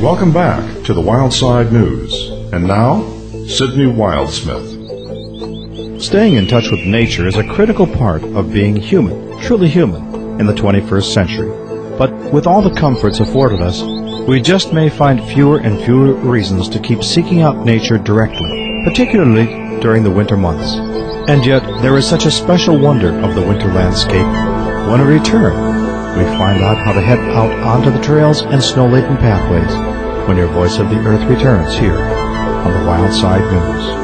Welcome back to the Wildside News. And now, Sydney Wildsmith. Staying in touch with nature is a critical part of being human, truly human, in the 21st century. But with all the comforts afforded us, we just may find fewer and fewer reasons to keep seeking out nature directly, particularly during the winter months. And yet, there is such a special wonder of the winter landscape. When we return, we find out how to head out onto the trails and snow-laden pathways when your Voice of the Earth returns here on the Wildside News.